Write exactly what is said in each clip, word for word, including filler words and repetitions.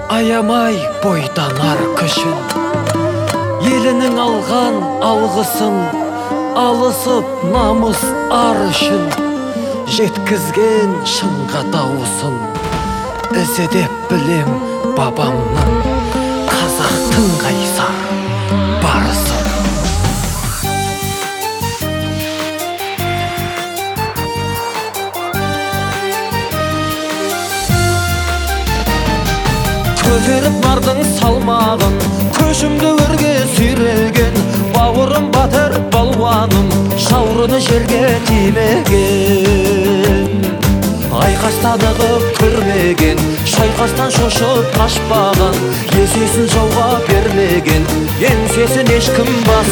Аямай бойданар күшін, елінің алған алғысын, алысып намыс ар үшін, жеткізген шыңға дауысын. Ізедеп білем бабамның, қазақтың қайсар барысын. Көтеріп бардың салмағын, көшімді өрге сүйреген, бауырым батыр балуаным, жаурыны жерге тимеген. Айқастадығып көрмеген, шайқастан шошып қашпаған, есесін жауға бермеген, еңсесін ешкім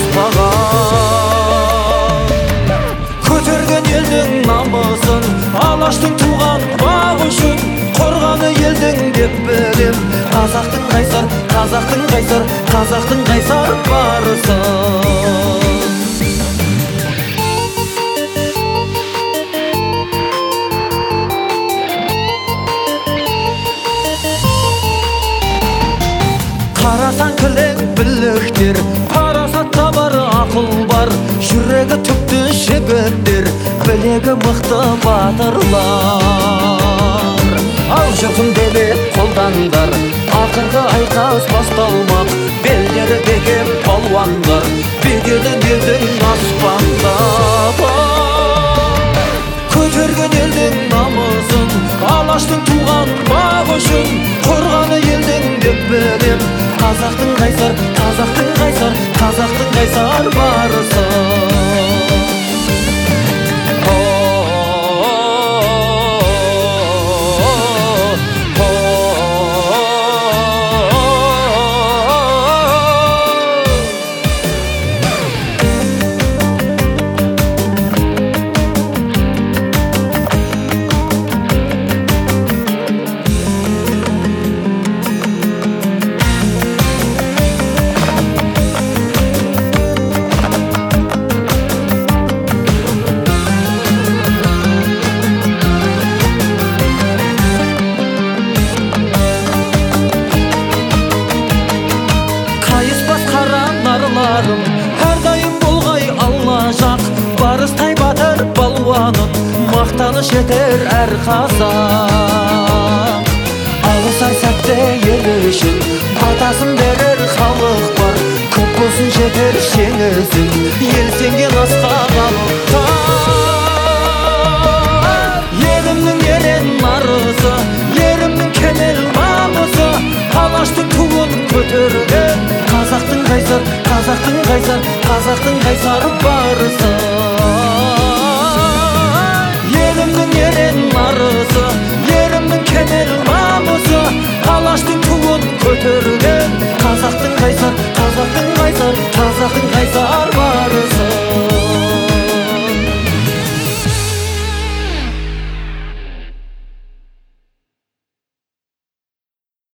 баспаған. Көтерген елдің намысын, алаштың туған бақ үшін, қорғаны елдің деп білем. Қазақтың қайсар, қазақтың қайсар, қазақтың қайсар барысын. Қарасан кілең біліктер, парасатта бар ақыл бар, жүрегі түкті жігіттер, білегі мықты батырлар. Ал жұртым демеп қолдандар, ақырғы айқас басталмақ, белдері бекем палуандар, беделі елдің аспанда. Көтерген елдің намысын, алаштың туған бақ үшін, қорғаны елдің деп білем. Қазақтың қайсар, қазақтың қайсар, қазақтың қайсар барысын. Әрдайым болғай алла жақ, барыстай батыр балуаным, мақтаныш етер әр қазақ. Алысар сәтте ел үшін, батасын берер халық бар, көп болсын жетер жеңісің, ел сенген асқақ алыптар. Елімнің ерен нарысы, елімнің кемел намысы, алаштың туын көтерген, қазақтың қайсар, қазақтың қайсар, қазақтың қайсар барысын. Елімнің ерен нарысы, елімнің кемел намысы, алаштың туын көтерген, қазақтың қайсар, қазақтың қайсар, қазақтың